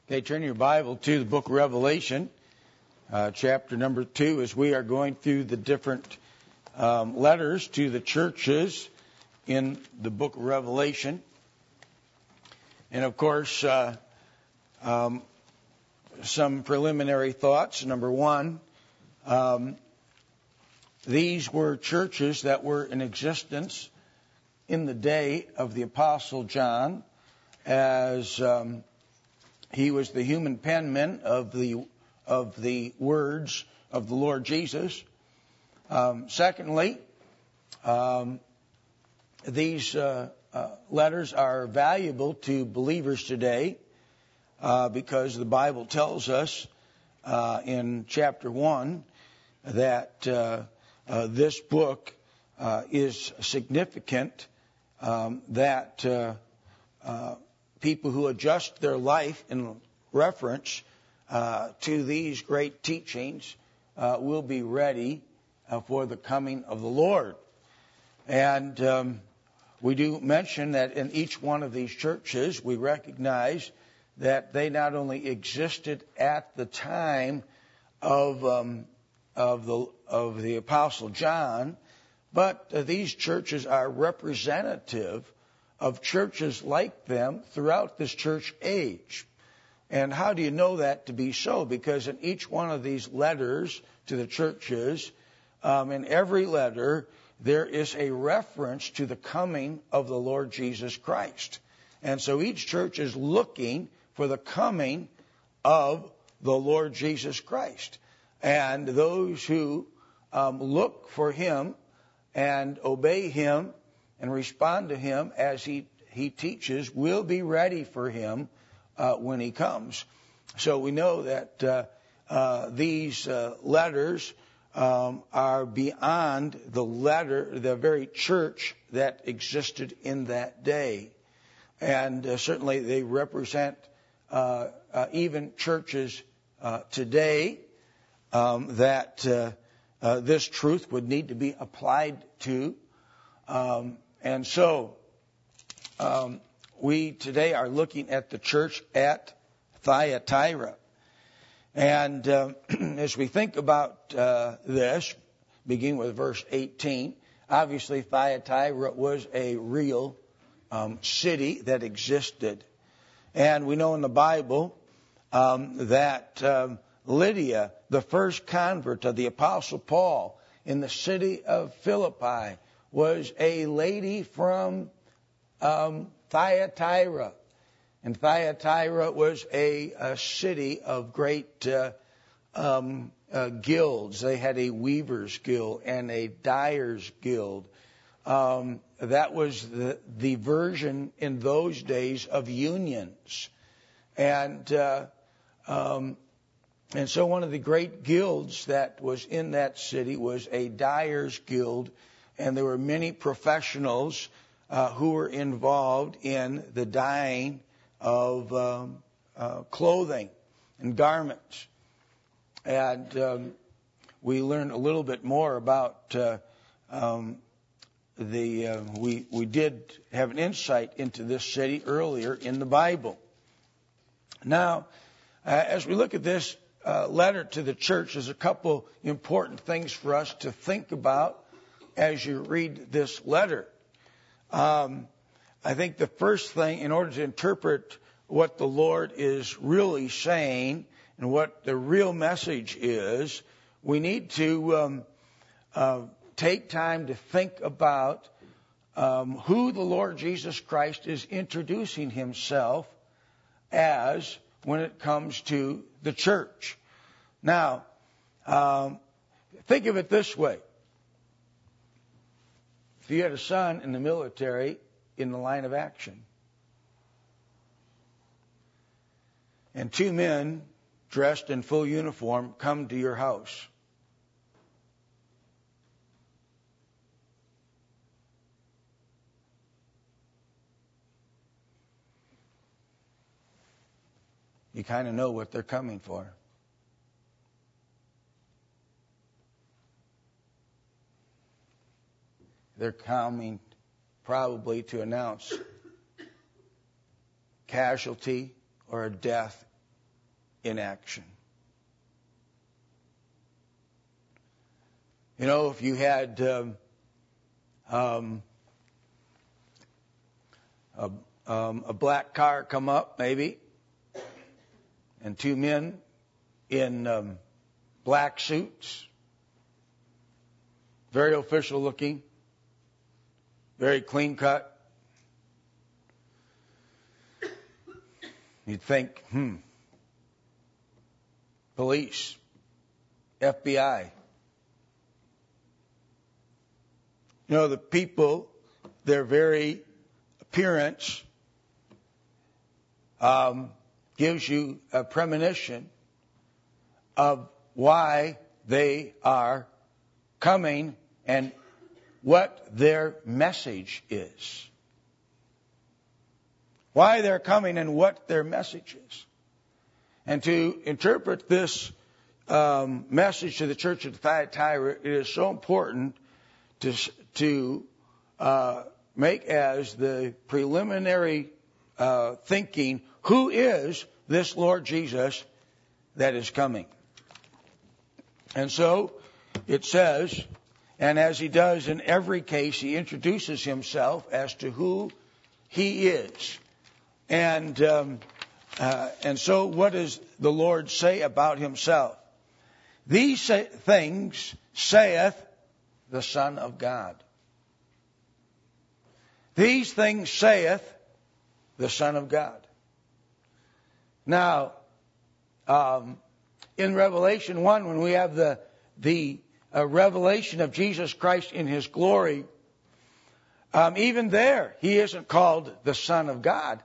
Okay, turn your Bible to the book of Revelation, chapter number 2, as we are going through the different letters to the churches in the book of Revelation. And of course, some preliminary thoughts. Number one, these were churches that were in existence in the day of the Apostle John, as he was the human penman of the words of the Lord Jesus. Secondly, these letters are valuable to believers today because the Bible tells us in chapter 1 that this book is significant, that people who adjust their life in reference to these great teachings will be ready for the coming of the Lord. And we do mention that in each one of these churches, we recognize that they not only existed at the time of the Apostle John, but these churches are representative of churches like them throughout this church age. And how do you know that to be so? Because in each one of these letters to the churches, in every letter, there is a reference to the coming of the Lord Jesus Christ. And so each church is looking for the coming of the Lord Jesus Christ. And those who look for Him and obey Him and respond to Him as He teaches will be ready for Him when He comes. So we know that these letters are beyond the very church that existed in that day. And certainly they represent even churches today that this truth would need to be applied to. And so we today are looking at the church at Thyatira. And as we think about this, beginning with verse 18, obviously Thyatira was a real city that existed. And we know in the Bible that Lydia, the first convert of the Apostle Paul in the city of Philippi, was a lady from Thyatira. And Thyatira was a city of great guilds. They had a weaver's guild and a dyer's guild. That was the version in those days of unions. And so one of the great guilds that was in that city was a dyer's guild. And there were many professionals who were involved in the dyeing of clothing and garments. And we learned a little bit more about we did have an insight into this city earlier in the Bible. Now, as we look at this letter to the church, there's a couple important things for us to think about as you read this letter. I think the first thing, in order to interpret what the Lord is really saying and what the real message is, we need to take time to think about who the Lord Jesus Christ is introducing Himself as when it comes to the church. Now, think of it this way. If you had a son in the military in the line of action, and two men dressed in full uniform come to your house, you kind of know what they're coming for. They're coming probably to announce casualty or a death in action. You know, if you had a black car come up, maybe, and two men in black suits, very official looking, very clean cut, you'd think, police, FBI. You know, the people, their very appearance gives you a premonition of why they are coming and what their message is. Why they're coming and what their message is. And to interpret this message to the church of Thyatira, it is so important to make as the preliminary thinking, who is this Lord Jesus that is coming? And so it says, and as he does in every case, he introduces himself as to who he is. And so what does the Lord say about himself? These things saith the Son of God. These things saith the Son of God. Now, in Revelation 1, when we have the revelation of Jesus Christ in his glory, even there, he isn't called the Son of God.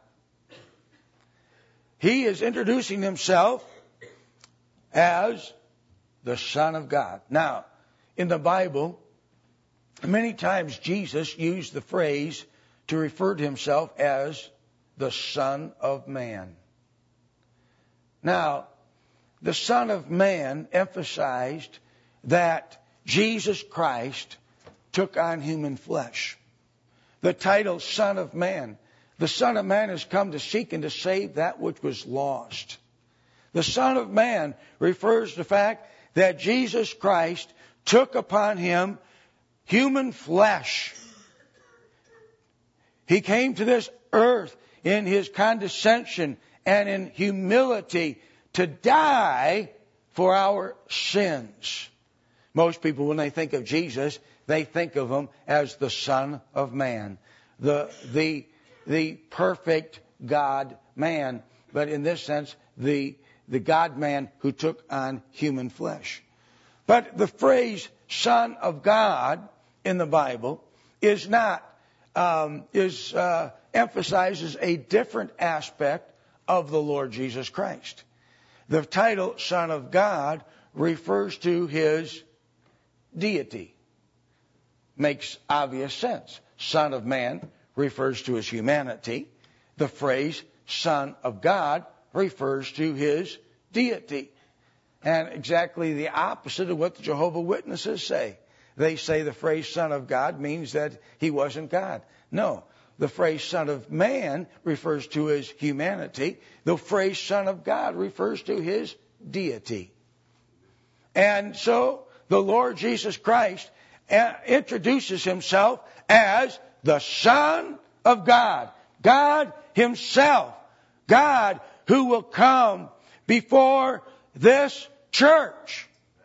He is introducing himself as the Son of God. Now, in the Bible, many times Jesus used the phrase to refer to himself as the Son of Man. Now, the Son of Man emphasized that Jesus Christ took on human flesh. The title Son of Man. The Son of Man has come to seek and to save that which was lost. The Son of Man refers to the fact that Jesus Christ took upon him human flesh. He came to this earth in his condescension and in humility to die for our sins. Most people, when they think of Jesus, they think of him as the Son of Man, the perfect God-man, but in this sense, the God-man who took on human flesh. But the phrase Son of God in the Bible is not emphasizes a different aspect of the Lord Jesus Christ. The title Son of God refers to his deity. Makes obvious sense. Son of Man refers to his humanity. The phrase Son of God refers to his deity. And exactly the opposite of what the Jehovah's Witnesses say. They say the phrase Son of God means that he wasn't God. No. The phrase Son of Man refers to his humanity. The phrase Son of God refers to his deity. And so the Lord Jesus Christ introduces himself as the Son of God. God himself. God who will come before this church.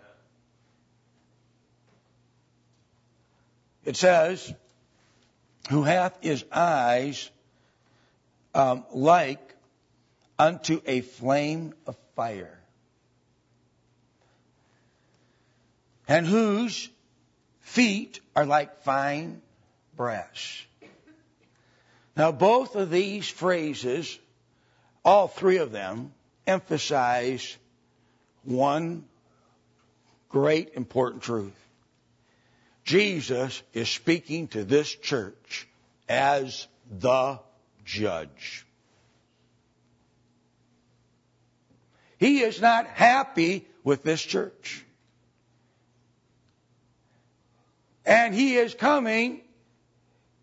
It says, who hath his eyes like unto a flame of fire, and whose feet are like fine brass. Now, both of these phrases, all three of them, emphasize one great important truth. Jesus is speaking to this church as the judge. He is not happy with this church. And he is coming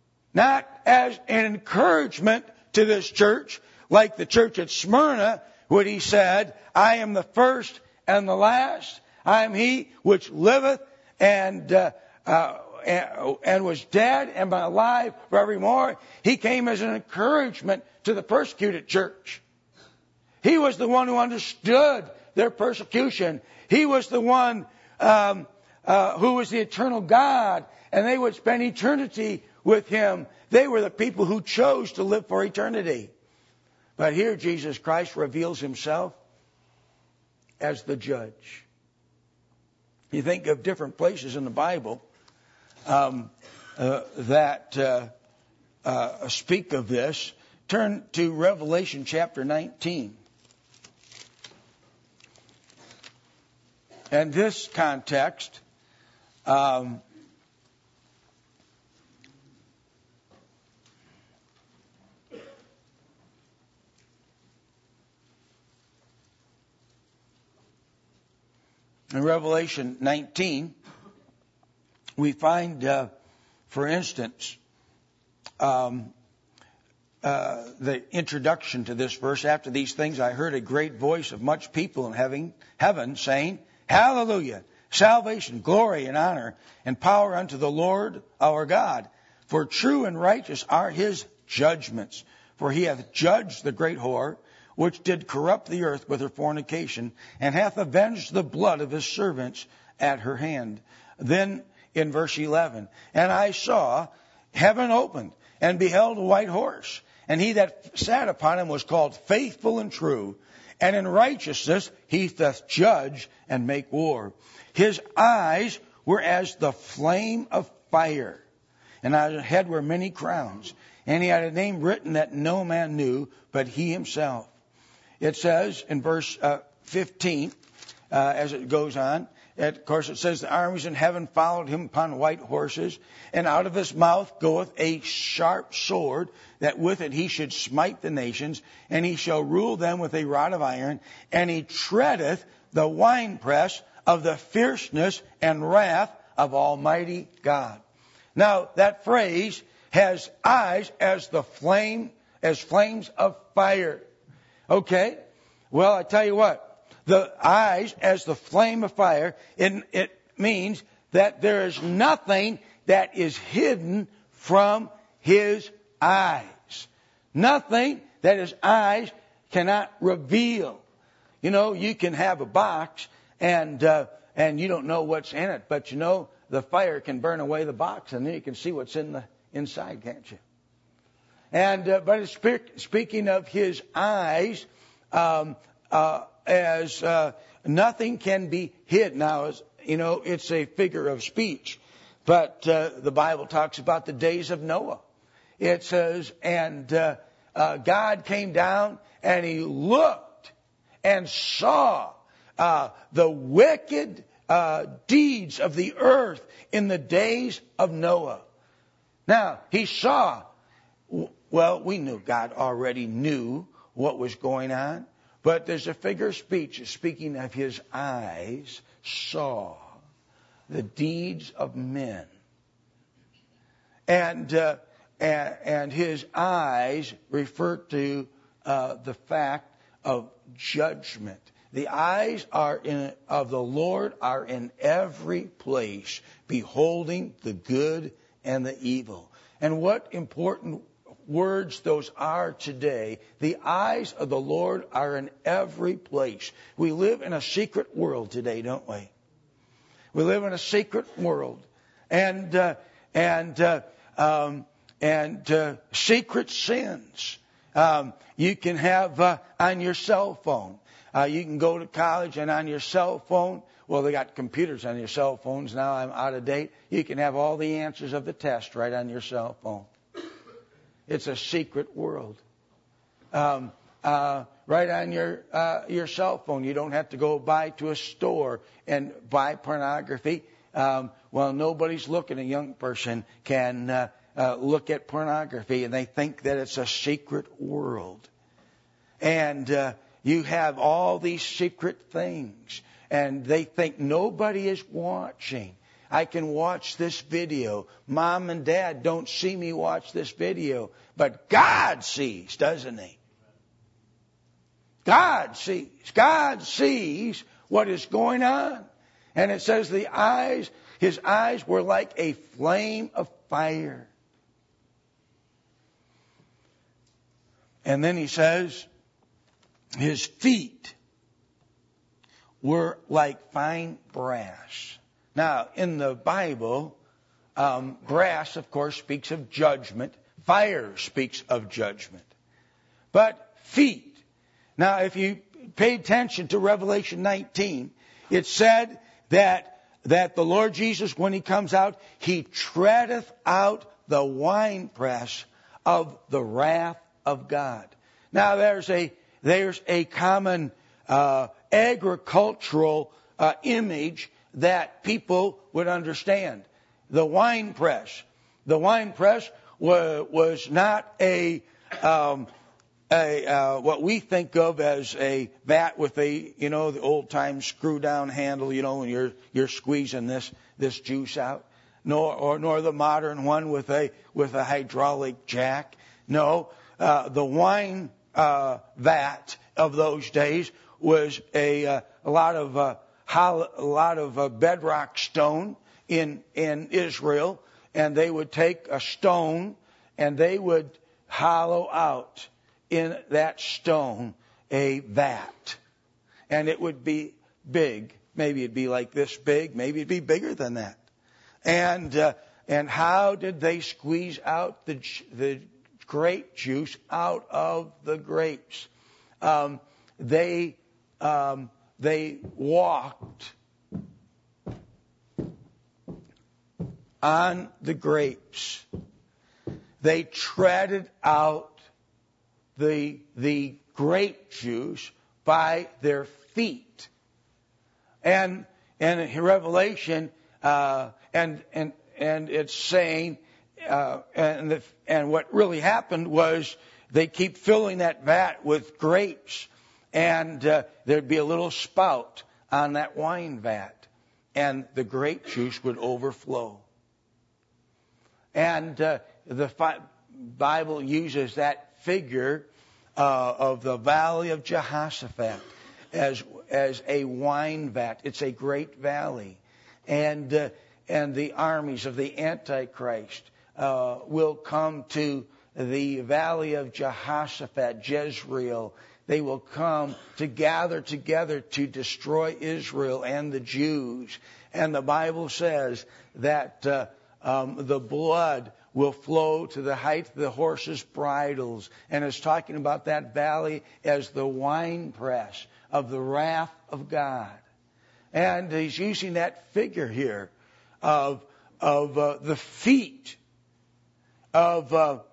not as an encouragement to this church, like the church at Smyrna, when he said, I am the first and the last. I am he which liveth and was dead and been alive forevermore. He came as an encouragement to the persecuted church. He was the one who understood their persecution. He was the one who was the eternal God, and they would spend eternity with him. They were the people who chose to live for eternity. But here Jesus Christ reveals himself as the judge. You think of different places in the Bible that speak of this. Turn to Revelation chapter 19. And this context, in Revelation 19, we find, for instance, the introduction to this verse. After these things, I heard a great voice of much people in heaven saying, Hallelujah! Salvation, glory, and honor, and power unto the Lord our God. For true and righteous are his judgments. For he hath judged the great whore, which did corrupt the earth with her fornication, and hath avenged the blood of his servants at her hand. Then in verse 11, and I saw heaven opened, and beheld a white horse, and he that sat upon him was called Faithful and True, and in righteousness he doth judge and make war. His eyes were as the flame of fire, and on his head were many crowns, and he had a name written that no man knew but he himself. It says in verse 15, as it goes on, of course it says, the armies in heaven followed him upon white horses, and out of his mouth goeth a sharp sword, that with it he should smite the nations, and he shall rule them with a rod of iron, and he treadeth the winepress of the fierceness and wrath of Almighty God. Now, that phrase has eyes as flames of fire. Okay? Well, I tell you what. The eyes as the flame of fire, it means that there is nothing that is hidden from his eyes. Nothing that his eyes cannot reveal. You know, you can have a box and you don't know what's in it, but you know the fire can burn away the box, and then you can see what's in the inside, can't you? And but it's speaking of his eyes, as nothing can be hid. Now, as you know, it's a figure of speech, but the Bible talks about the days of Noah. It says, and God came down and he looked and saw the wicked deeds of the earth in the days of Noah. Now, he saw, well, we knew God already knew what was going on. But there's a figure of speech speaking of his eyes saw the deeds of men. And his eyes refer to the fact of judgment. The eyes of the Lord are in every place, beholding the good and the evil. And what important words those are today. The eyes of the Lord are in every place. We live in a secret world today, don't we? We live in a secret world, and secret sins. You can have on your cell phone. You can go to college and on your cell phone. Well, they got computers on your cell phones now. I'm out of date. You can have all the answers of the test right on your cell phone. It's a secret world. Right on your cell phone. You don't have to go by to a store and buy pornography. Well, nobody's looking. A young person can look at pornography, and they think that it's a secret world. And you have all these secret things, and they think nobody is watching. I can watch this video. Mom and Dad don't see me watch this video. But God sees, doesn't he? God sees. God sees what is going on. And it says his eyes were like a flame of fire. And then he says, his feet were like fine brass. Now, in the Bible, brass, of course, speaks of judgment. Fire speaks of judgment. But feet. Now, if you pay attention to Revelation 19, it said that the Lord Jesus, when he comes out, he treadeth out the winepress of the wrath of God. Now, there's a common agricultural image that people would understand. The winepress. The winepress was not what we think of as a vat with the old time screw down handle, when you're squeezing this juice out, nor the modern one with a hydraulic jack. No, the wine vat of those days was a lot of bedrock stone in Israel, and they would take a stone and they would hollow out in that stone a vat, and it would be big. Maybe it'd be like this big. Maybe it'd be bigger than that. And how did they squeeze out the grape juice out of the grapes? They walked on the grapes. They treaded out the grape juice by their feet. And in Revelation, and it's saying, and what really happened was they keep filling that vat with grapes, and there'd be a little spout on that wine vat, and the grape juice would overflow. And the Bible uses that figure of the valley of Jehoshaphat as a wine vat. It's a great valley, and the armies of the Antichrist will come to the valley of Jehoshaphat, Jezreel. They will come to gather together to destroy Israel and the Jews. And the Bible says that the blood will flow to the height of the horses' bridles. And it's talking about that valley as the winepress of the wrath of God. And he's using that figure here of the feet of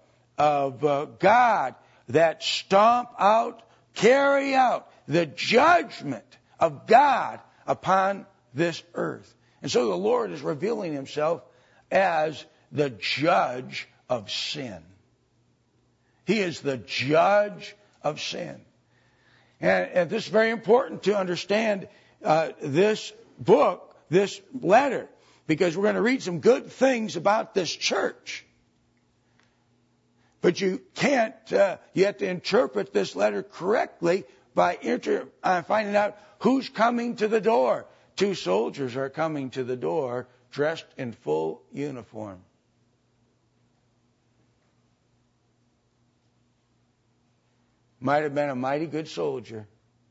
God that stomp out, carry out the judgment of God upon this earth. And so the Lord is revealing himself as the judge of sin. He is the judge of sin. And this is very important to understand this book, this letter, because we're going to read some good things about this church. But you can't, you have to interpret this letter correctly by finding out who's coming to the door. 2 soldiers are coming to the door dressed in full uniform. Might have been a mighty good soldier.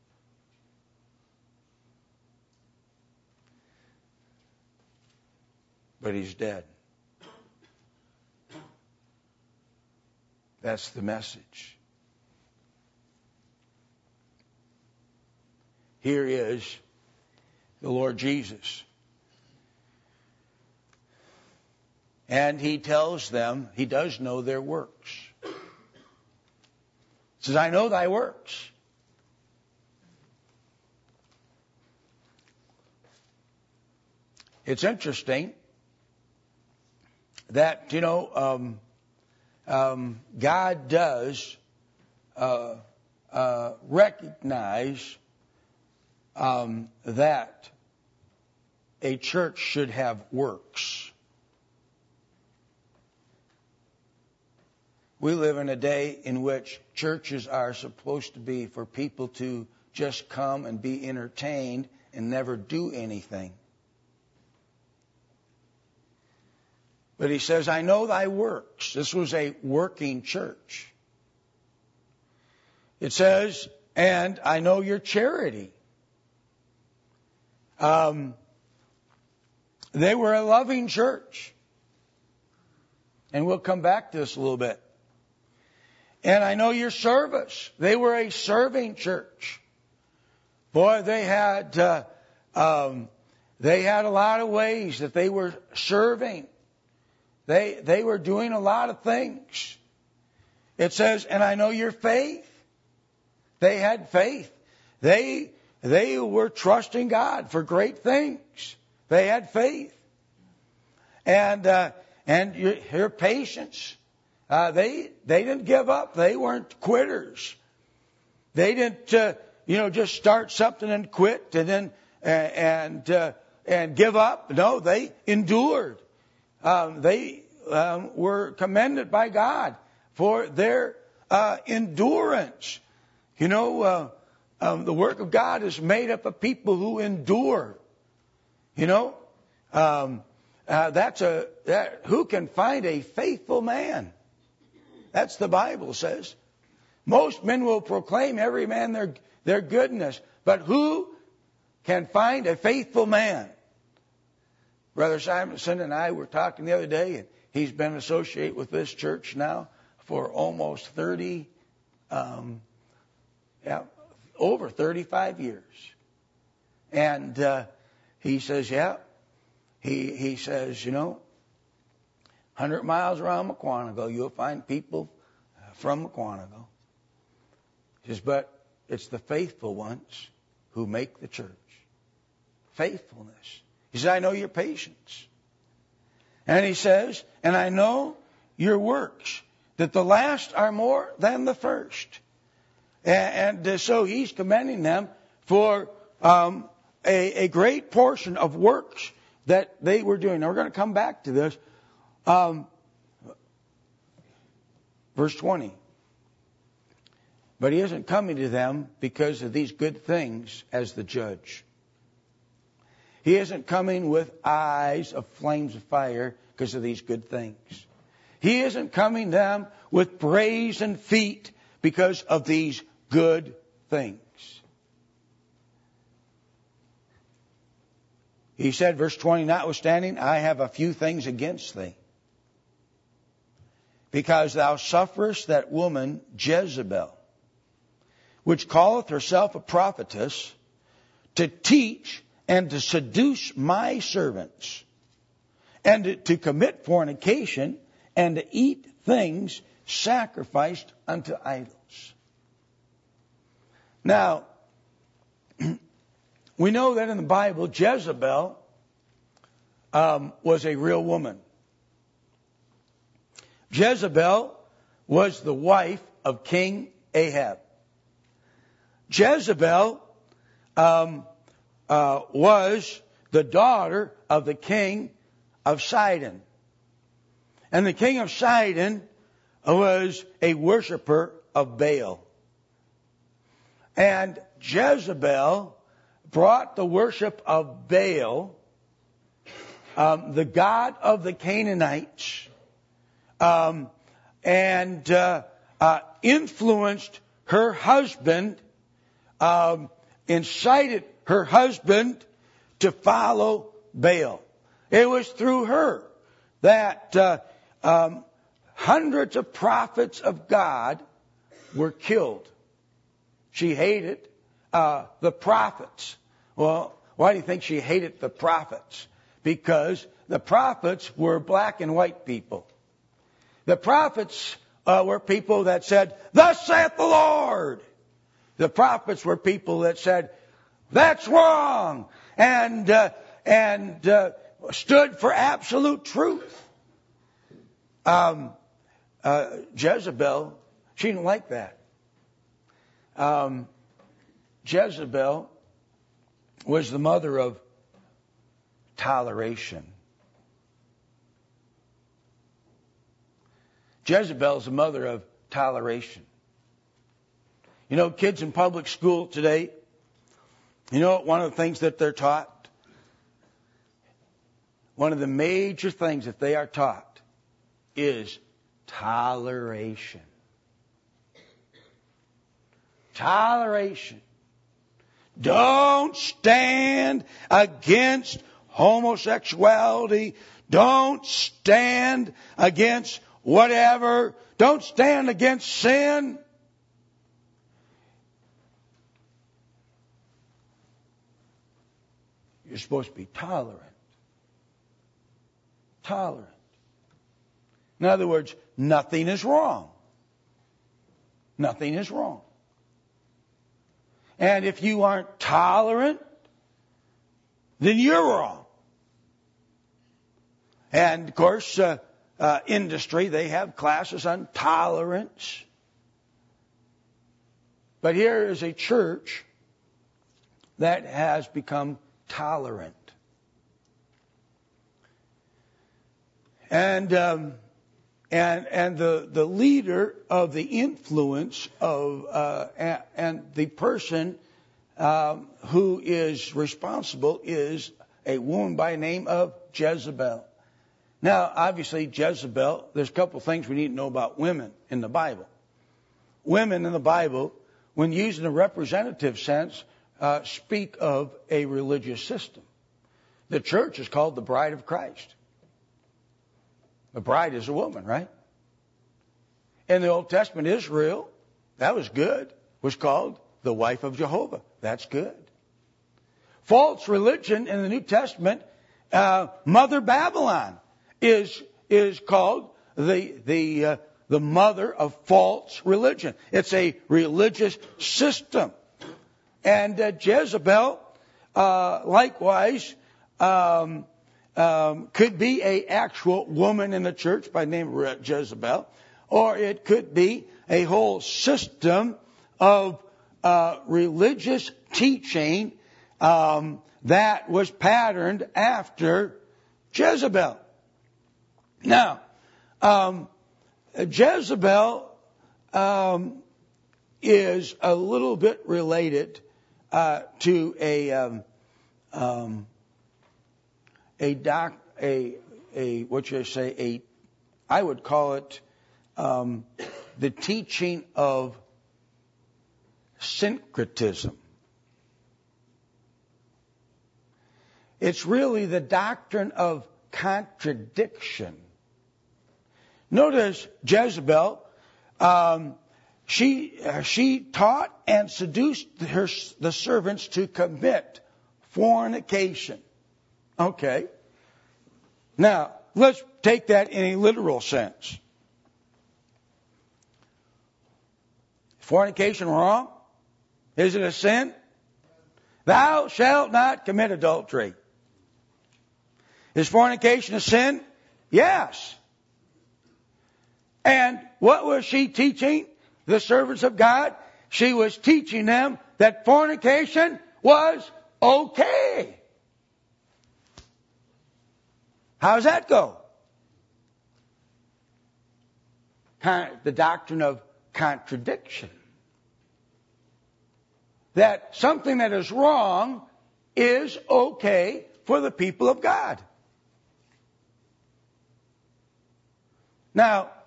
But he's dead. That's the message. Here is the Lord Jesus. And he tells them, he does know their works. He says, I know thy works. It's interesting that, God does recognize that a church should have works. We live in a day in which churches are supposed to be for people to just come and be entertained and never do anything. But he says, I know thy works. This was a working church. It says, and I know your charity. They were a loving church. And we'll come back to this a little bit. And I know your service. They were a serving church. Boy, they had a lot of ways that they were serving. They were doing a lot of things. It says, and I know your faith. They had faith. They were trusting God for great things. They had faith. And your patience. They didn't give up. They weren't quitters. They didn't just start something and quit and then and give up. No, they endured. They were commended by God for their endurance. The work of God is made up of people who endure. Who can find a faithful man? That's the Bible says. Most men will proclaim every man their goodness, but who can find a faithful man? Brother Simonson and I were talking the other day, and he's been associated with this church now for almost over 35 years. And he says, he says, 100 miles around McQuantigo, you'll find people from McQuantigo. He says, but it's the faithful ones who make the church. Faithfulness. He says, I know your patience. And he says, and I know your works, that the last are more than the first. And so he's commending them for a great portion of works that they were doing. Now we're going to come back to this. Verse 20. But he isn't coming to them because of these good things as the judge. He isn't coming with eyes of flames of fire because of these good things. He isn't coming to them with brazen feet because of these good things. He said, verse 20, notwithstanding, I have a few things against thee, because thou sufferest that woman Jezebel, which calleth herself a prophetess, to teach and to seduce my servants, and to commit fornication, and to eat things sacrificed unto idols. Now, we know that in the Bible, Jezebel was a real woman. Jezebel was the wife of King Ahab. Jezebel was the daughter of the king of Sidon. And the king of Sidon was a worshiper of Baal. And Jezebel brought the worship of Baal, the god of the Canaanites, and influenced her husband, incited her husband to follow Baal. It was through her that hundreds of prophets of God were killed. She hated the prophets. Well, why do you think she hated the prophets? Because the prophets were black and white people. The prophets were people that said, thus saith the Lord. The prophets were people that said, that's wrong, and stood for absolute truth. Jezebel, she didn't like that. Jezebel was the mother of toleration. Jezebel is the mother of toleration. You know, kids in public school today, you know, one of the things that they're taught, one of the major things that they are taught is toleration. Toleration. Don't stand against homosexuality. Don't stand against whatever. Don't stand against sin. You're supposed to be tolerant. Tolerant. In other words, nothing is wrong. Nothing is wrong. And if you aren't tolerant, then you're wrong. And of course, industry, they have classes on tolerance. But here is a church that has become tolerant. And the leader of the influence of and the person who is responsible is a woman by the name of Jezebel. Now, obviously, Jezebel, there's a couple things we need to know about women in the Bible. Women in the Bible, when used in a representative sense, speak of a religious system. The church is called the bride of Christ. The bride is a woman, right? In the Old Testament, Israel, that was good, was called the wife of Jehovah. That's good. False religion in the New Testament, Mother Babylon is called the mother of false religion. It's a religious system. And Jezebel, likewise, could be a actual woman in the church by the name of Jezebel, or it could be a whole system of religious teaching that was patterned after Jezebel. Now, Jezebel is a little bit related to I would call it the teaching of syncretism. It's really the doctrine of contradiction. Notice Jezebel, she taught and seduced the servants to commit fornication. Okay. Now, let's take that in a literal sense. Fornication wrong? Is it a sin? Thou shalt not commit adultery. Is fornication a sin? Yes. And what was she teaching the servants of God? She was teaching them that fornication was okay. How does that go? The doctrine of contradiction. That something that is wrong is okay for the people of God. Now,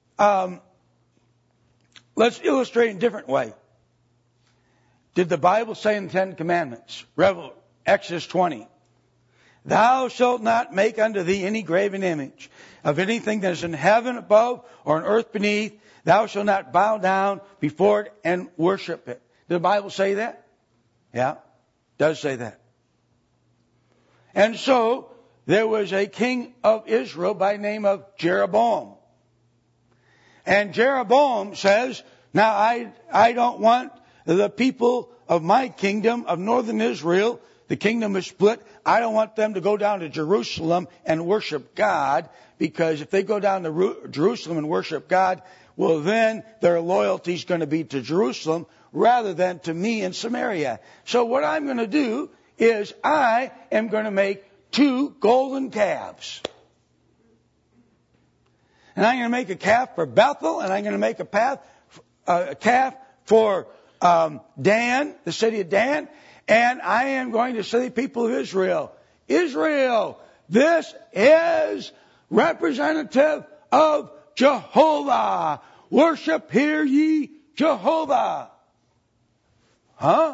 let's illustrate in a different way. Did the Bible say in the Ten Commandments, Exodus 20, Thou shalt not make unto thee any graven image of anything that is in heaven above or in earth beneath. Thou shalt not bow down before it and worship it. Did the Bible say that? Yeah, it does say that. And so there was a king of Israel by the name of Jeroboam. And Jeroboam says, now I don't want the people of my kingdom of northern Israel, the kingdom is split. I don't want them to go down to Jerusalem and worship God, because if they go down to Jerusalem and worship God, well then their loyalty is going to be to Jerusalem rather than to me in Samaria. So what I'm going to do is I am going to make 2 golden calves. and I'm going to make a calf for Bethel, and I'm going to make a calf for Dan, the city of Dan, and I am going to say, people of Israel, Israel, this is representative of Jehovah. Worship, hear ye Jehovah. Huh?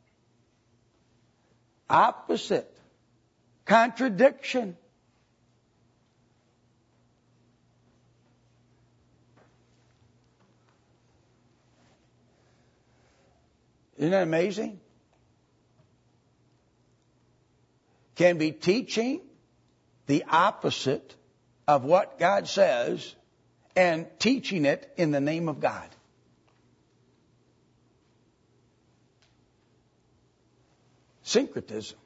Opposite. Contradiction. Isn't that amazing? Can be teaching the opposite of what God says and teaching it in the name of God. Syncretism.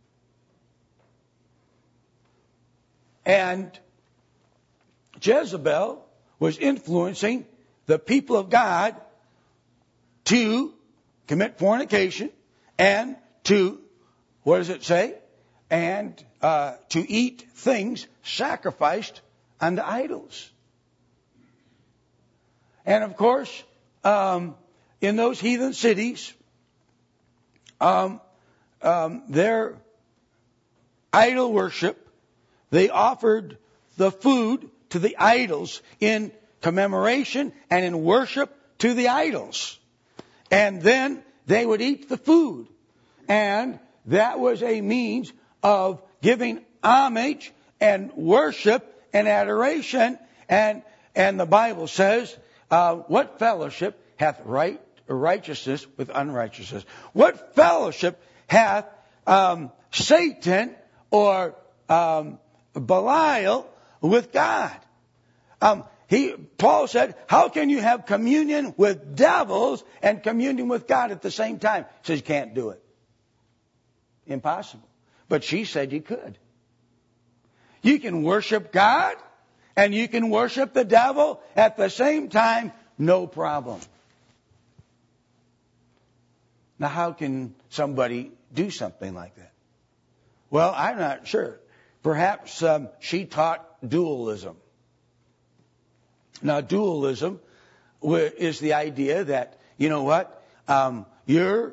And Jezebel was influencing the people of God to commit fornication and to, what does it say? And to eat things sacrificed unto idols. And of course, in those heathen cities, their idol worship, they offered the food to the idols in commemoration and in worship to the idols. And then they would eat the food. And that was a means of giving homage and worship and adoration. And the Bible says, what fellowship hath righteousness with unrighteousness? What fellowship hath Satan or Belial with God? Paul said, how can you have communion with devils and communion with God at the same time? He says you can't do it. Impossible. But she said you could. You can worship God and you can worship the devil at the same time, no problem. Now how can somebody do something like that? Well, I'm not sure. Perhaps she taught dualism. Now, dualism is the idea that, you know what, your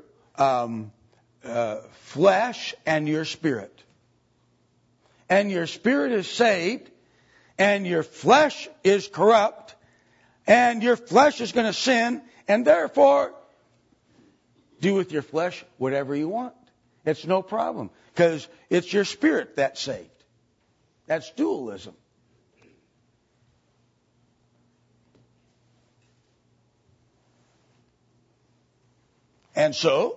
flesh and your spirit. And your spirit is saved, and your flesh is corrupt, and your flesh is going to sin, and therefore, do with your flesh whatever you want. It's no problem, because it's your spirit that's saved. That's dualism. And so,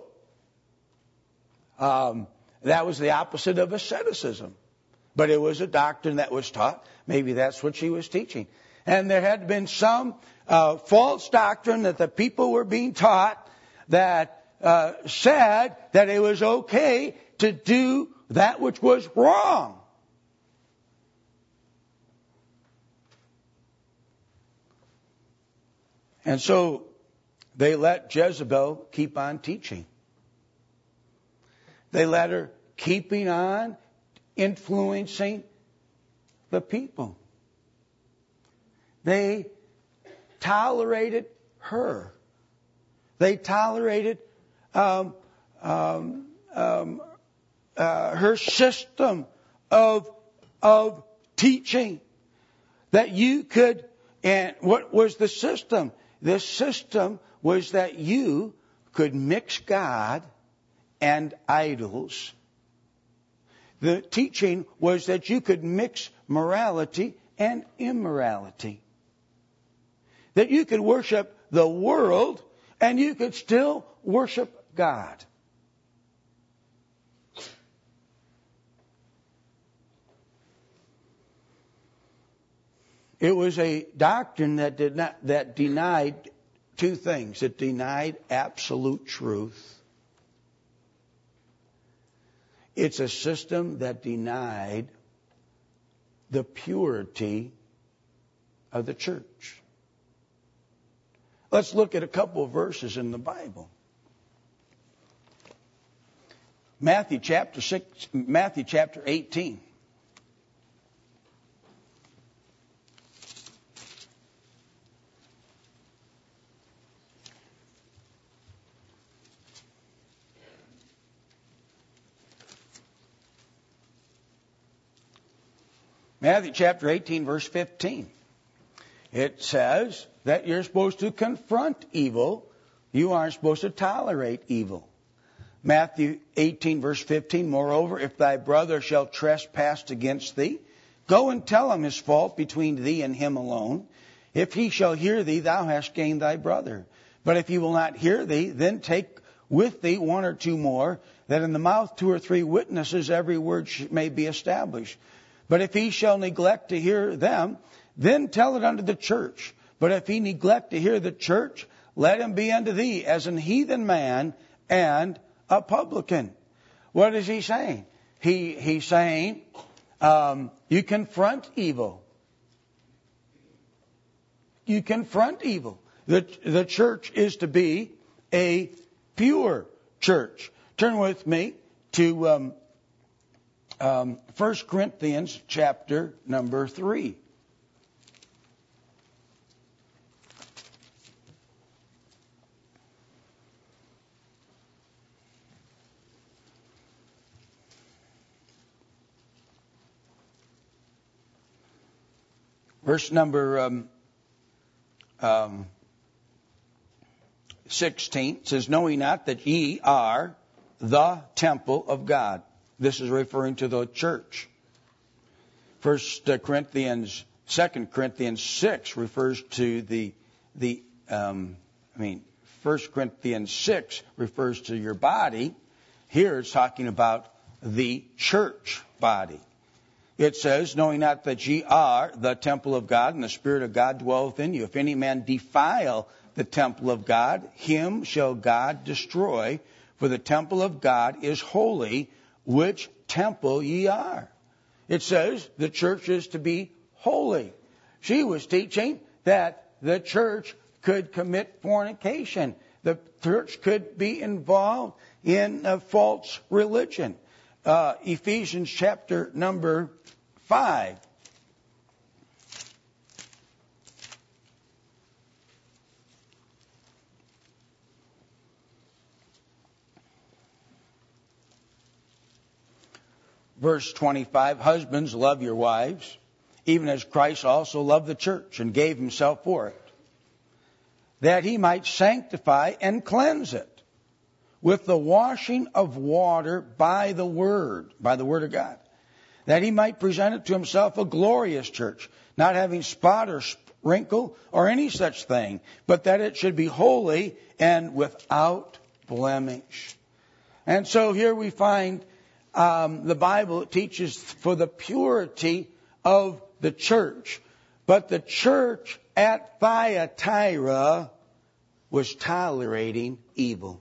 that was the opposite of asceticism. But it was a doctrine that was taught. Maybe that's what she was teaching. And there had been some false doctrine that the people were being taught that said that it was okay to do that which was wrong. And so they let Jezebel keep on teaching. They let her keeping on influencing the people. They tolerated her. They tolerated her system of teaching that you could. And what was the system? The system was that you could mix God and idols. The teaching was that you could mix morality and immorality. That you could worship the world and you could still worship God. It was a doctrine that denied two things. It denied absolute truth. It's a system that denied the purity of the church. Let's look at a couple of verses in the Bible. Matthew chapter 18. Matthew chapter 18, verse 15. It says that you're supposed to confront evil. You aren't supposed to tolerate evil. Matthew 18, verse 15, moreover, if thy brother shall trespass against thee, go and tell him his fault between thee and him alone. If he shall hear thee, thou hast gained thy brother. But if he will not hear thee, then take with thee one or two more, that in the mouth 2 or 3 witnesses every word may be established. But if he shall neglect to hear them, then tell it unto the church. But if he neglect to hear the church, let him be unto thee as an heathen man and a publican. What is he saying? He's saying you confront evil. You confront evil. The church is to be a pure church. Turn with me to 1 Corinthians chapter number 3. Verse number 16 says, know ye not that ye are the temple of God? This is referring to the church. 2 Corinthians 6 refers to 1 Corinthians 6 refers to your body. Here it's talking about the church body. It says, knowing not that ye are the temple of God, and the Spirit of God dwelleth in you. If any man defile the temple of God, him shall God destroy. For the temple of God is holy, which temple ye are. It says the church is to be holy. She was teaching that the church could commit fornication. The church could be involved in a false religion. Ephesians chapter number 5. Verse 25, husbands, love your wives, even as Christ also loved the church and gave himself for it, that he might sanctify and cleanse it with the washing of water by the word of God, that he might present it to himself a glorious church, not having spot or wrinkle or any such thing, but that it should be holy and without blemish. And so here we find the Bible teaches for the purity of the church. But the church at Thyatira was tolerating evil.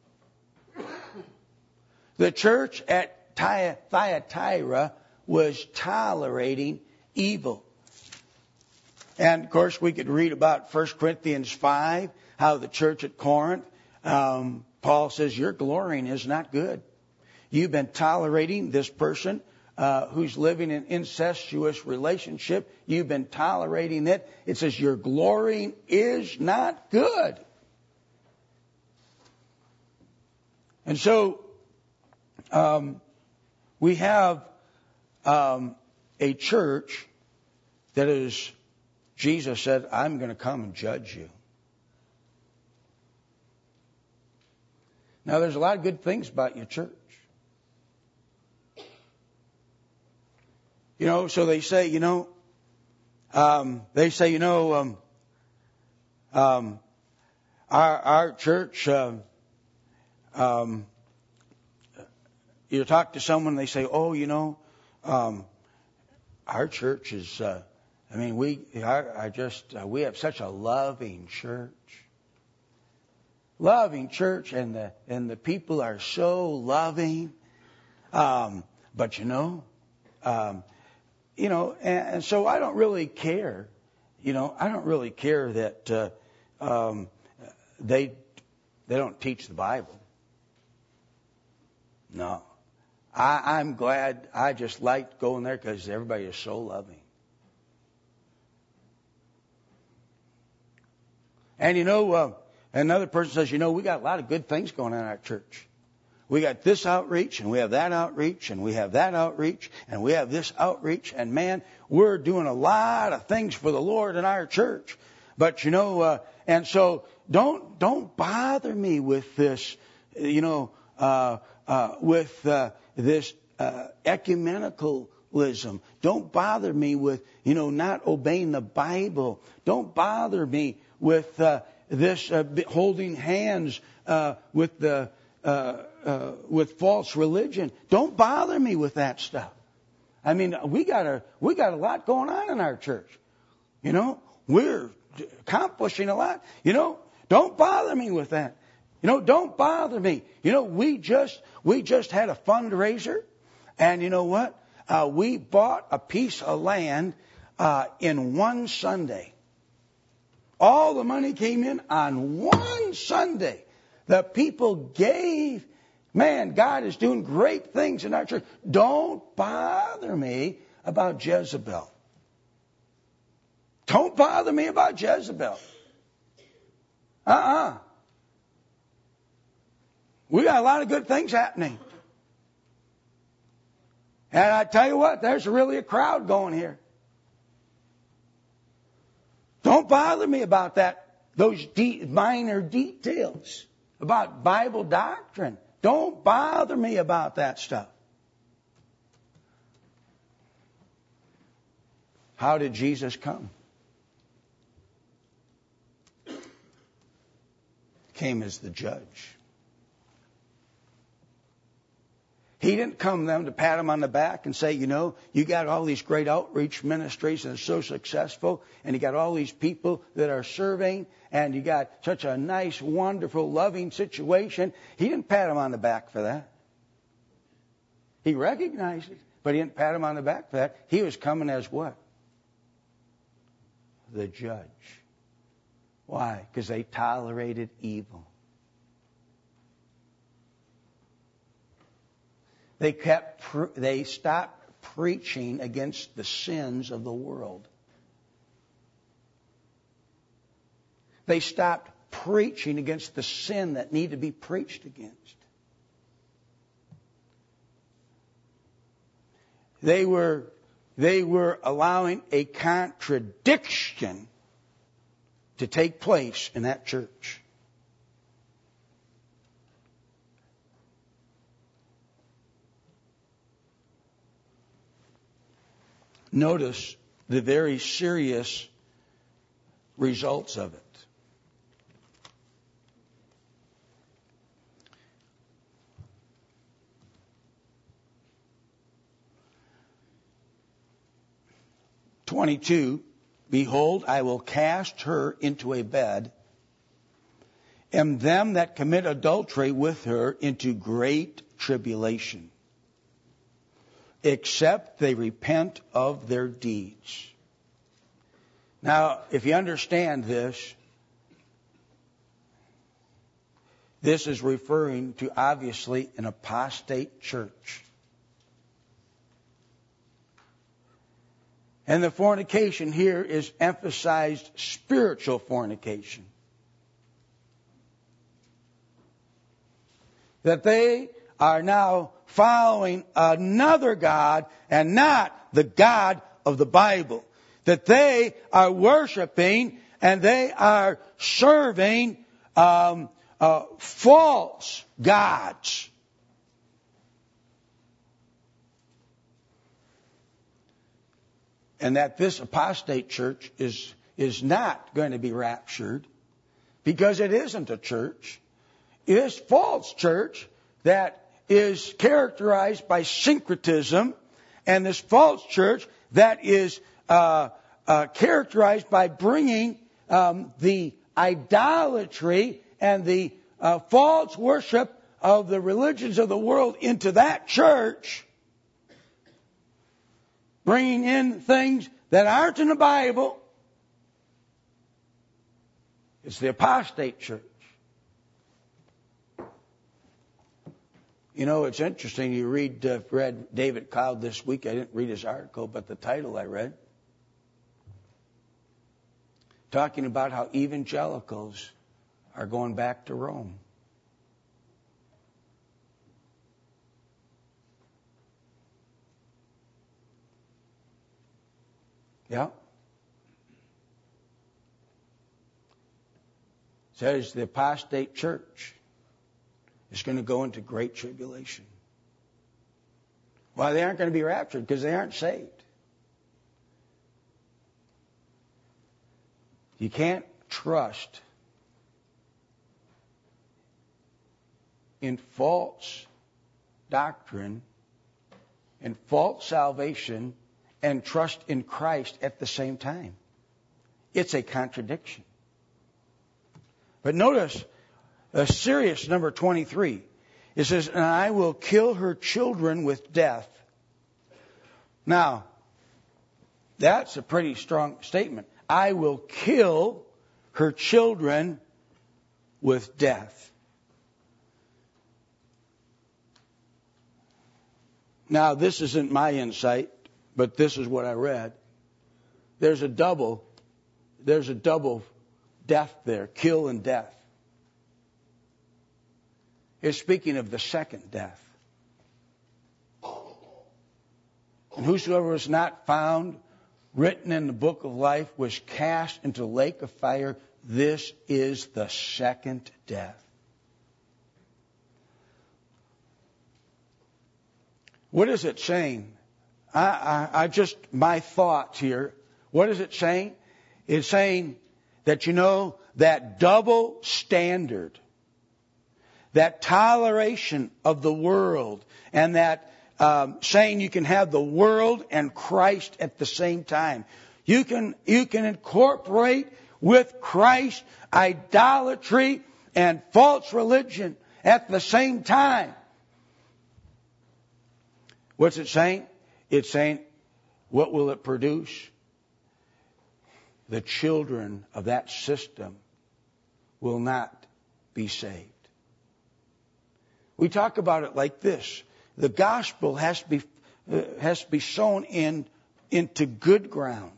The church at Thyatira was tolerating evil. And of course we could read about 1 Corinthians 5, how the church at Corinth, Paul says, your glorying is not good. You've been tolerating this person who's living in incestuous relationship. You've been tolerating it. It says your glorying is not good. And so we have a church that is, Jesus said, I'm going to come and judge you. Now there's a lot of good things about your church. You know, so they say, our church, you talk to someone, they say, our church is, we have such a loving church. Loving church, and the people are so loving. But and so I don't really care. I don't really care that they don't teach the Bible. No. I'm glad. I just like going there because everybody is so loving. And another person says, we got a lot of good things going on in our church. We got this outreach, and we have that outreach, and we have that outreach, and we have this outreach. And man, we're doing a lot of things for the Lord in our church. But and so don't bother me with this, with this ecumenicalism. Don't bother me with, not obeying the Bible. Don't bother me with this holding hands with false religion. Don't bother me with that stuff. I mean, we got a lot going on in our church. We're accomplishing a lot. Don't bother me with that. Don't bother me. We just had a fundraiser, and you know what? We bought a piece of land in one Sunday. All the money came in on one Sunday. The people gave. Man, God is doing great things in our church. Don't bother me about Jezebel. Don't bother me about Jezebel. We got a lot of good things happening. And I tell you what, there's really a crowd going here. Don't bother me about those minor details about Bible doctrine. Don't bother me about that stuff. How did Jesus come? Came as the judge. He didn't come them to pat him on the back and say, you got all these great outreach ministries and they're so successful, and you got all these people that are serving, and you got such a nice, wonderful, loving situation. He didn't pat him on the back for that. He recognized it, but he didn't pat him on the back for that. He was coming as what? The judge. Why? Because they tolerated evil. They stopped preaching against the sins of the world. They stopped preaching against the sin that needed to be preached against. They were allowing a contradiction to take place in that church. Notice the very serious results of it. (22) Behold, I will cast her into a bed, and them that commit adultery with her into great tribulation, except they repent of their deeds. Now, if you understand this, this is referring to, obviously, an apostate church. And the fornication here is emphasized spiritual fornication. That they are now following another God and not the God of the Bible. That they are worshiping and they are serving false gods. And that this apostate church is not going to be raptured, because it isn't a church. It is a false church that is characterized by syncretism, and this false church that is characterized by bringing the idolatry and the false worship of the religions of the world into that church, bringing in things that aren't in the Bible. It's the apostate church. It's interesting. You read David Cloud this week. I didn't read his article, but the title I read, talking about how evangelicals are going back to Rome. Yeah. It says the apostate church is going to go into great tribulation. Why, they aren't going to be raptured because they aren't saved. You can't trust in false doctrine and false salvation and trust in Christ at the same time. It's a contradiction. But notice a serious number 23. It says, and I will kill her children with death. Now, that's a pretty strong statement. I will kill her children with death. Now, this isn't my insight, but this is what I read. There's a double death there, kill and death. It's speaking of the second death. And whosoever was not found written in the book of life was cast into the lake of fire. This is the second death. What is it saying? I just, my thoughts here. What is it saying? It's saying that, that double standard, that toleration of the world, and that saying you can have the world and Christ at the same time. You can incorporate with Christ idolatry and false religion at the same time. What's it saying? It's saying, what will it produce? The children of that system will not be saved. We talk about it like this. The gospel has to be sown into good ground.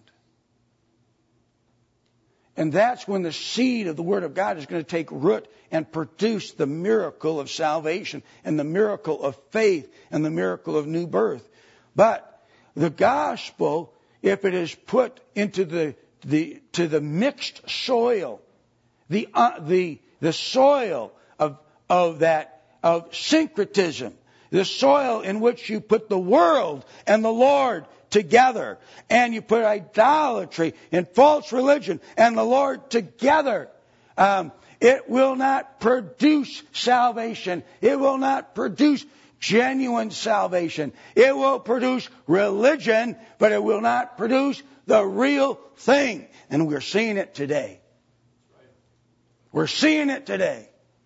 And that's when the seed of the Word of God is going to take root and produce the miracle of salvation and the miracle of faith and the miracle of new birth. But the gospel, if it is put into the mixed soil, the soil of syncretism, the soil in which you put the world and the Lord together, and you put idolatry and false religion and the Lord together, it will not produce salvation. It will not produce genuine salvation. It will produce religion, but it will not produce the real thing. And we're seeing it today. We're seeing it today.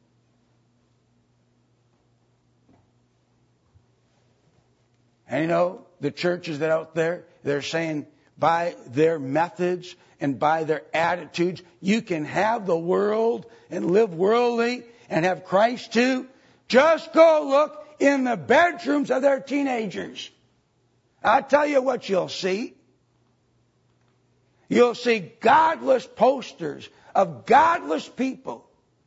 And the churches that out there, they're saying by their methods and by their attitudes, you can have the world and live worldly and have Christ too. Just go look in the bedrooms of their teenagers. I'll tell you what you'll see. You'll see godless posters of godless people.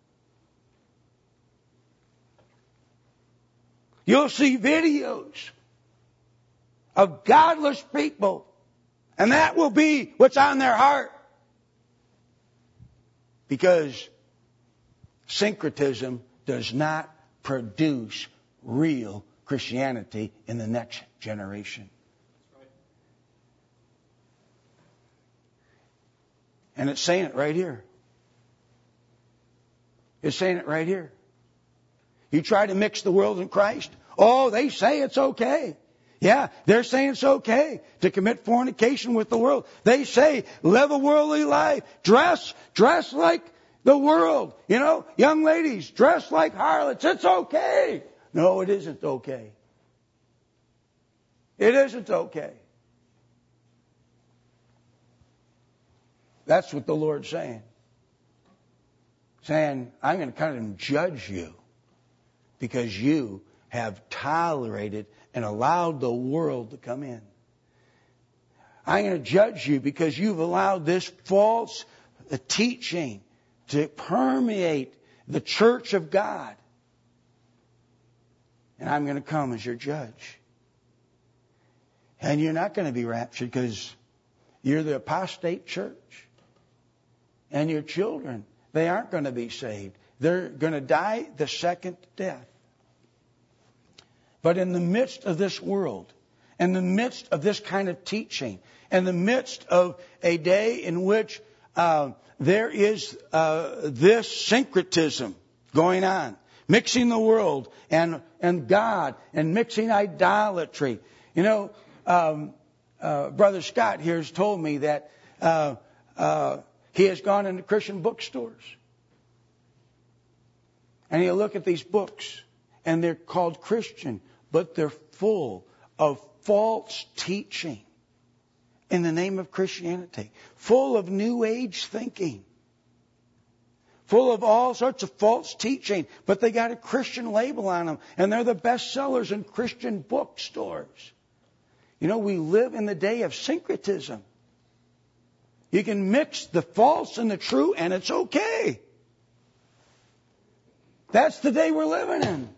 You'll see videos of godless people. And that will be what's on their heart. Because syncretism does not produce real Christianity in the next generation. And it's saying it right here. It's saying it right here. You try to mix the world and Christ. Oh, they say it's okay. Yeah, they're saying it's okay to commit fornication with the world. They say live a worldly life. Dress like the world. Young ladies, dress like harlots. It's okay. No, it isn't okay. It isn't okay. That's what the Lord's saying. Saying, I'm going to come and judge you because you have tolerated and allowed the world to come in. I'm going to judge you because you've allowed this false teaching to permeate the church of God. And I'm going to come as your judge. And you're not going to be raptured because you're the apostate church. And your children, they aren't going to be saved. They're going to die the second death. But in the midst of this world, in the midst of this kind of teaching, in the midst of a day in which there is this syncretism going on, mixing the world and God, and mixing idolatry. You know, Brother Scott here has told me that he has gone into Christian bookstores. And you look at these books, and they're called Christian, but they're full of false teaching in the name of Christianity, full of New Age thinking, full of all sorts of false teaching, but they got a Christian label on them, and they're the best sellers in Christian bookstores. You know, we live in the day of syncretism. You can mix the false and the true, and it's okay. That's the day we're living in.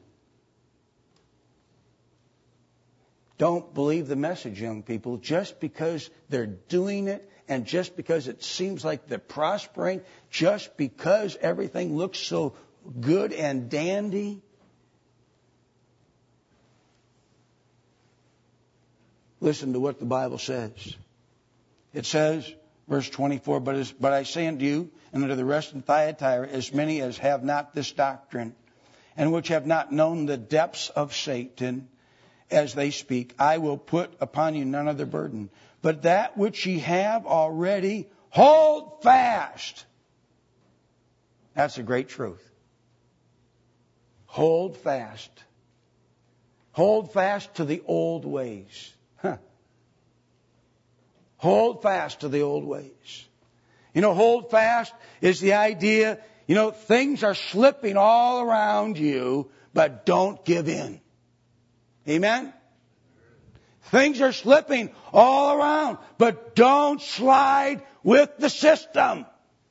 Don't believe the message, young people, just because they're doing it and just because it seems like they're prospering, just because everything looks so good and dandy. Listen to what the Bible says. It says, verse 24, but I say unto you, and unto the rest in Thyatira, as many as have not this doctrine, and which have not known the depths of Satan, as they speak, I will put upon you none other burden, but that which ye have already, hold fast. That's a great truth. Hold fast. Hold fast to the old ways. Hold fast to the old ways. You know, hold fast is the idea, you know, things are slipping all around you, but don't give in. Amen? Things are slipping all around, but don't slide with the system.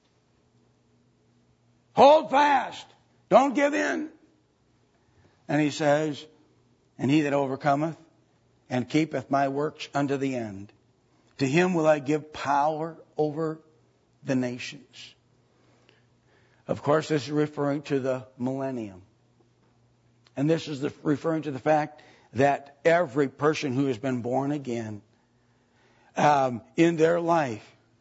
Hold fast. Don't give in. And he says, and he that overcometh and keepeth my works unto the end, to him will I give power over the nations. Of course, this is referring to the millennium. And this is referring to the fact that every person who has been born again in their life,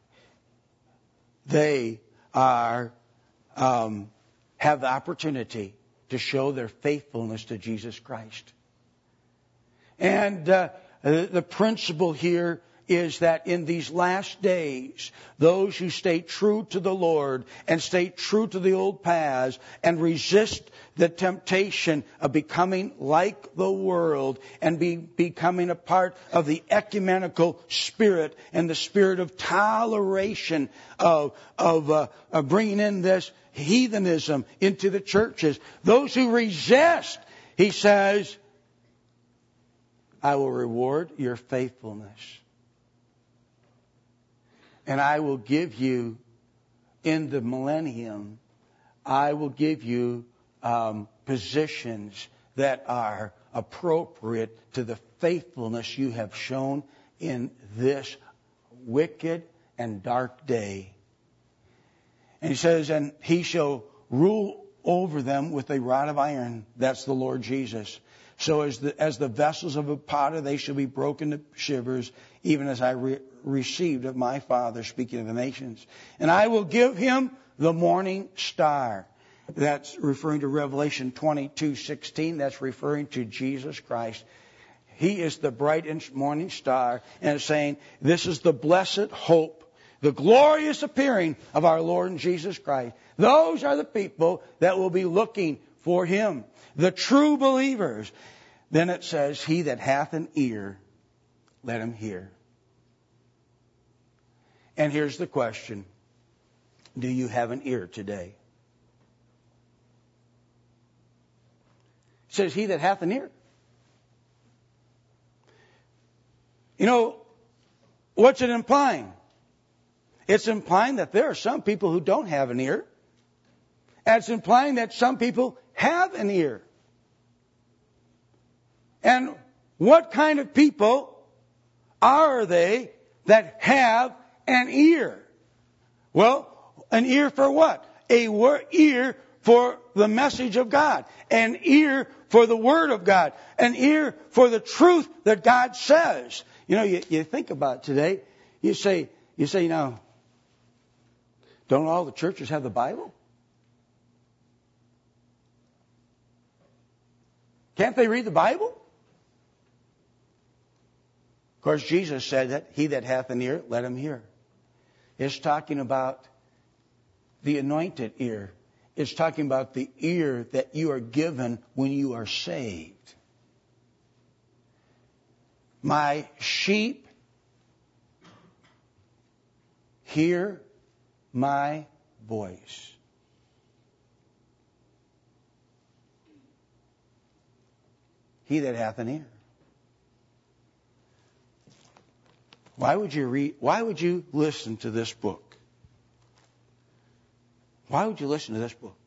they are have the opportunity to show their faithfulness to Jesus Christ. And the principle here is that in these last days, those who stay true to the Lord and stay true to the old paths and resist the temptation of becoming like the world and becoming a part of the ecumenical spirit and the spirit of toleration of bringing in this heathenism into the churches. Those who resist, he says, I will reward your faithfulness. And I will give you, in the millennium, I will give you positions that are appropriate to the faithfulness you have shown in this wicked and dark day. And he says, and he shall rule over them with a rod of iron. That's the Lord Jesus. So as the vessels of a potter, they shall be broken to shivers, even as I received of my Father, speaking of the nations. And I will give him the morning star. That's referring to Revelation 22:16. That's referring to Jesus Christ. He is the bright morning star, and it's saying this is the blessed hope, the glorious appearing of our Lord and Jesus Christ. Those are the people that will be looking for him, the true believers. Then it says, he that hath an ear, let him hear. And here's the question. Do you have an ear today? It says, he that hath an ear. You know, what's it implying? It's implying that there are some people who don't have an ear. And it's implying that some people have an ear. And what kind of people are they that have an ear. Well, an ear for what? Ear for the message of God. An ear for the Word of God. An ear for the truth that God says. You know, you think about it today. You say, now, don't all the churches have the Bible? Can't they read the Bible? Of course, Jesus said that he that hath an ear, let him hear. It's talking about the anointed ear. It's talking about the ear that you are given when you are saved. My sheep hear my voice. He that hath an ear. Why would you listen to this book? Why would you listen to this book?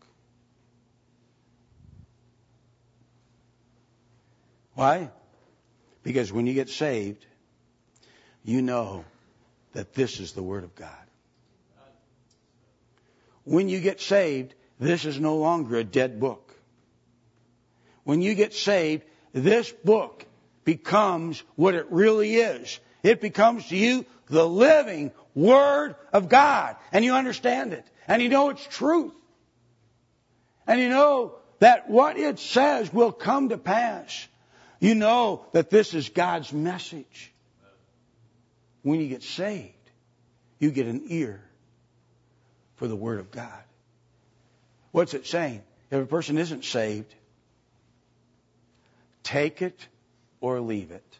Why? Because when you get saved, you know that this is the Word of God. When you get saved, this is no longer a dead book. When you get saved, this book becomes what it really is. It becomes to you the living Word of God. And you understand it. And you know it's truth. And you know that what it says will come to pass. You know that this is God's message. When you get saved, you get an ear for the Word of God. What's it saying? If a person isn't saved, take it or leave it.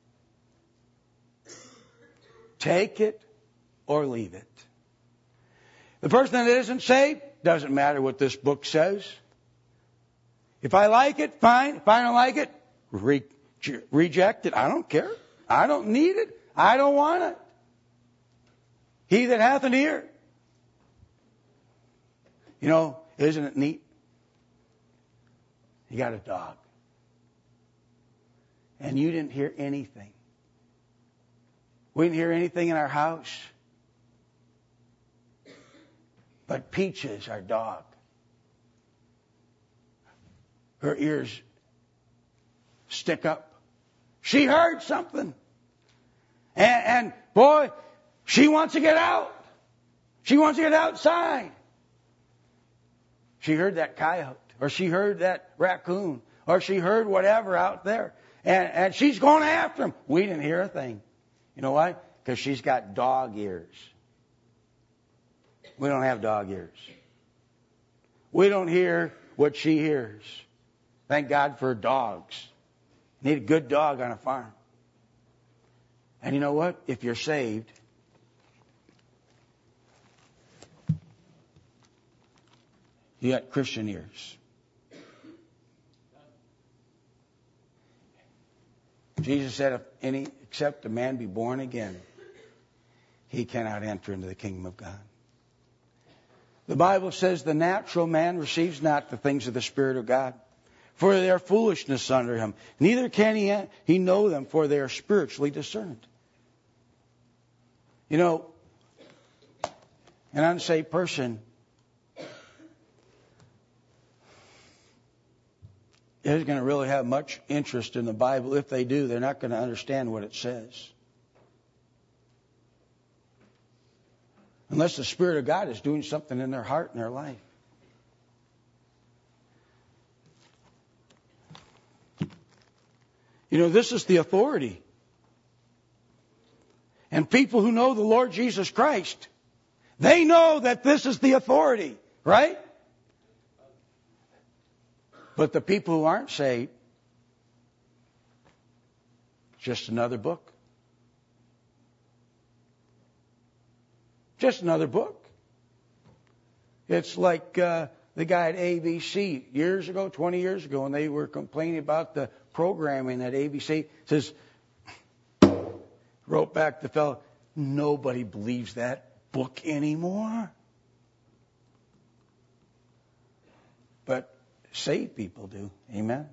Take it or leave it. The person that isn't saved, doesn't matter what this book says. If I like it, fine. If I don't like it, reject it. I don't care. I don't need it. I don't want it. He that hath an ear. You know, isn't it neat? You got a dog. And you didn't hear anything. We didn't hear anything in our house. But Peaches, our dog, her ears stick up. She heard something. And boy, she wants to get out. She wants to get outside. She heard that coyote, or she heard that raccoon, or she heard whatever out there. And she's going after him. We didn't hear a thing. You know why? Because she's got dog ears. We don't have dog ears. We don't hear what she hears. Thank God for dogs. Need a good dog on a farm. And you know what? If you're saved, you got Christian ears. Jesus said, if any except a man be born again, he cannot enter into the kingdom of God. The Bible says the natural man receives not the things of the Spirit of God, for they are foolishness unto him. Neither can he know them, for they are spiritually discerned. You know, an unsaved person isn't going to really have much interest in the Bible. If they do, they're not going to understand what it says. Unless the Spirit of God is doing something in their heart and their life. You know, this is the authority. And people who know the Lord Jesus Christ, they know that this is the authority, right? But the people who aren't saved, just another book. Just another book. It's like the guy at ABC years ago, 20 years ago, when they were complaining about the programming at ABC. Says, wrote back the fellow, nobody believes that book anymore. But saved people do. Amen.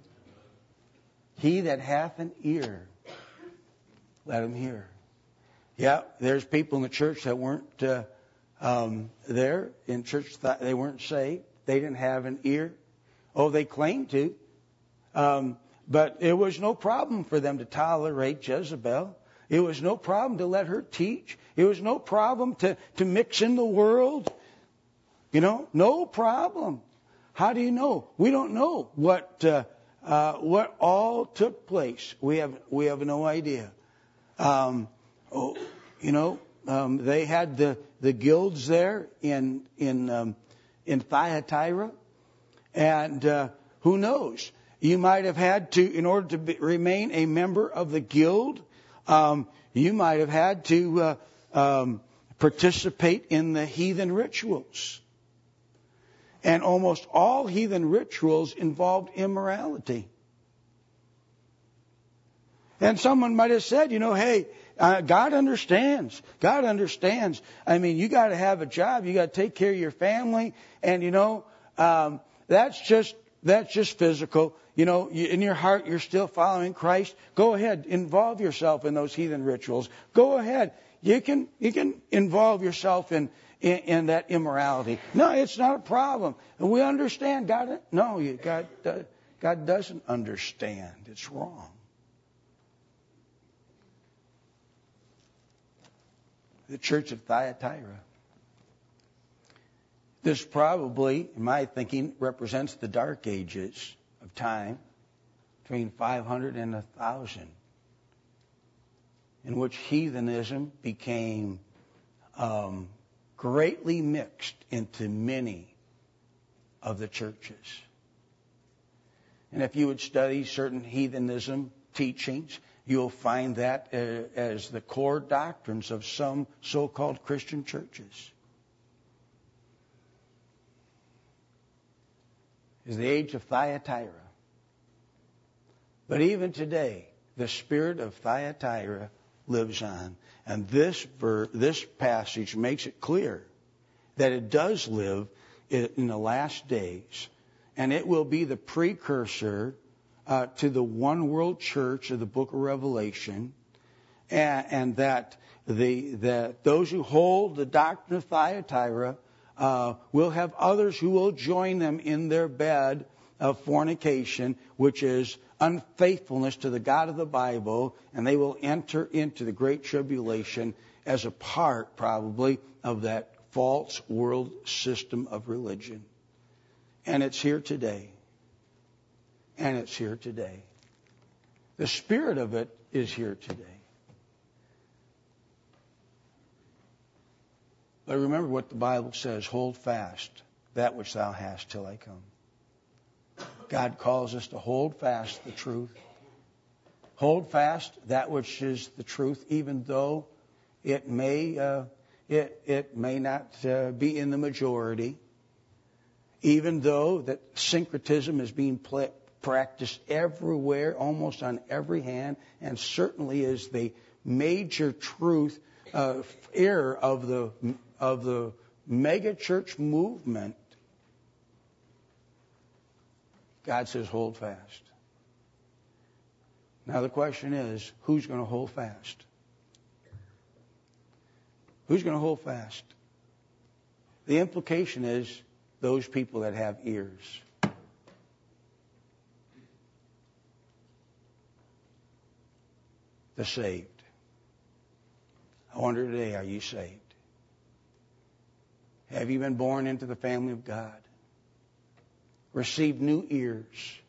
He that hath an ear, let him hear. Yeah, there's people in the church that weren't there in church. They weren't saved. They didn't have an ear. Oh, they claimed to. But it was no problem for them to tolerate Jezebel. It was no problem to let her teach. It was no problem to mix in the world. No problem. How do you know? We don't know what all took place. We have no idea. They had the guilds there in Thyatira, and who knows? You might have had to, in order to remain a member of the guild, you might have had to participate in the heathen rituals. And almost all heathen rituals involved immorality. And someone might have said, hey, God understands. God understands. I mean, you got to have a job. You got to take care of your family. And, that's just physical. In your heart, you're still following Christ. Go ahead. Involve yourself in those heathen rituals. Go ahead. You can involve yourself in that immorality. No, it's not a problem. And we understand God. No, God doesn't understand. It's wrong. The church of Thyatira. This probably, in my thinking, represents the dark ages of time, between 500 and 1,000, in which heathenism became greatly mixed into many of the churches. And if you would study certain heathenism teachings, you'll find that as the core doctrines of some so-called Christian churches. Is the age of Thyatira. But even today, the spirit of Thyatira lives on. And this passage makes it clear that it does live in the last days. And it will be the precursor to the one world church of the book of Revelation. And that those who hold the doctrine of Thyatira will have others who will join them in their bed of fornication, which is unfaithfulness to the God of the Bible, and they will enter into the great tribulation as a part, probably, of that false world system of religion. And it's here today. And it's here today. The spirit of it is here today. But remember what the Bible says, hold fast that which thou hast till I come. God calls us to hold fast the truth. Hold fast that which is the truth, even though it may not be in the majority. Even though that syncretism is being practiced everywhere, almost on every hand, and certainly is the major truth error of the mega church movement. God says, hold fast. Now the question is, who's going to hold fast? Who's going to hold fast? The implication is those people that have ears. The saved. I wonder today, are you saved? Have you been born into the family of God? Received new ears.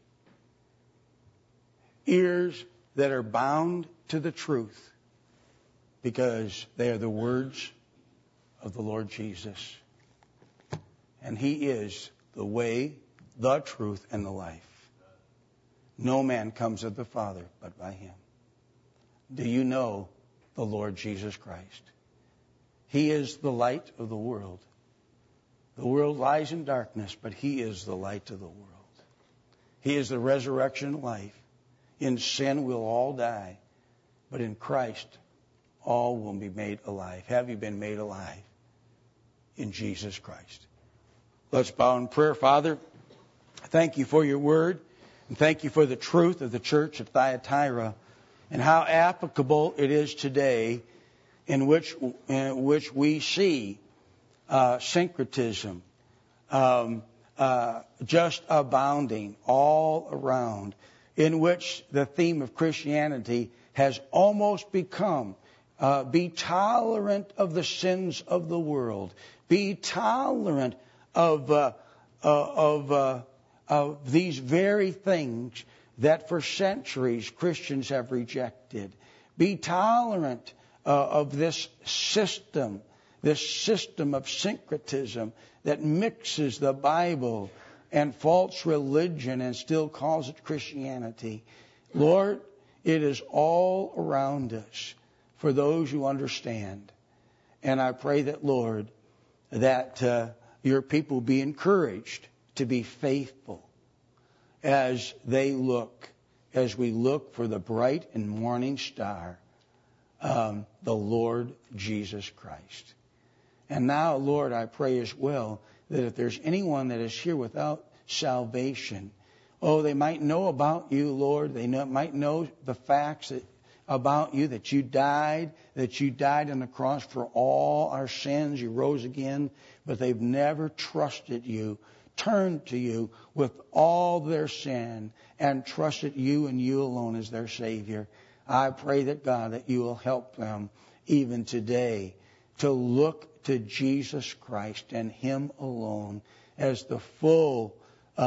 Ears that are bound to the truth because they are the words of the Lord Jesus. And He is the way, the truth, and the life. No man comes to the Father but by Him. Do you know the Lord Jesus Christ? He is the light of the world. The world lies in darkness, but He is the light of the world. He is the resurrection life. In sin we'll all die, but in Christ all will be made alive. Have you been made alive in Jesus Christ? Let's bow in prayer. Father, thank you for your word, and thank you for the truth of the church of Thyatira and how applicable it is today in which we see syncretism just abounding all around, in which the theme of Christianity has almost become be tolerant of the sins of the world, be tolerant of these very things that for centuries Christians have rejected. Be tolerant of this system of syncretism that mixes the Bible and false religion and still calls it Christianity. Lord, it is all around us for those who understand. And I pray that, Lord, that your people be encouraged to be faithful as we look for the bright and morning star, the Lord Jesus Christ. And now, Lord, I pray as well that if there's anyone that is here without salvation, they might know about you, Lord. They might know the facts about you, that you died on the cross for all our sins. You rose again, but they've never trusted you, turned to you with all their sin, and trusted you and you alone as their Savior. I pray that, God, that you will help them even today to look to Jesus Christ and Him alone as the full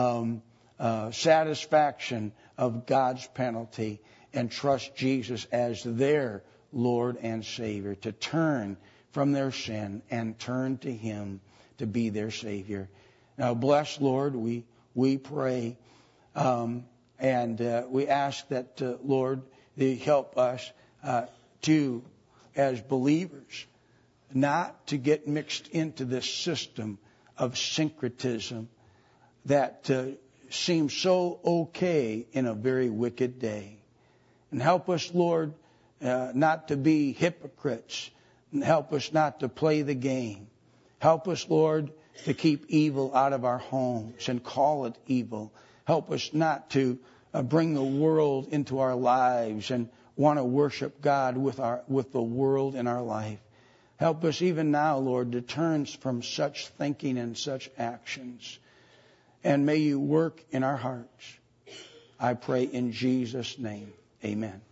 satisfaction of God's penalty, and trust Jesus as their Lord and Savior, to turn from their sin and turn to Him to be their Savior. Now bless, Lord, we pray, and we ask that, Lord, you help us to, as believers, not to get mixed into this system of syncretism that seems so okay in a very wicked day. And help us, Lord, not to be hypocrites. And help us not to play the game. Help us, Lord, to keep evil out of our homes and call it evil. Help us not to bring the world into our lives and want to worship God with the world in our life. Help us even now, Lord, to turn from such thinking and such actions. And may you work in our hearts. I pray in Jesus' name. Amen.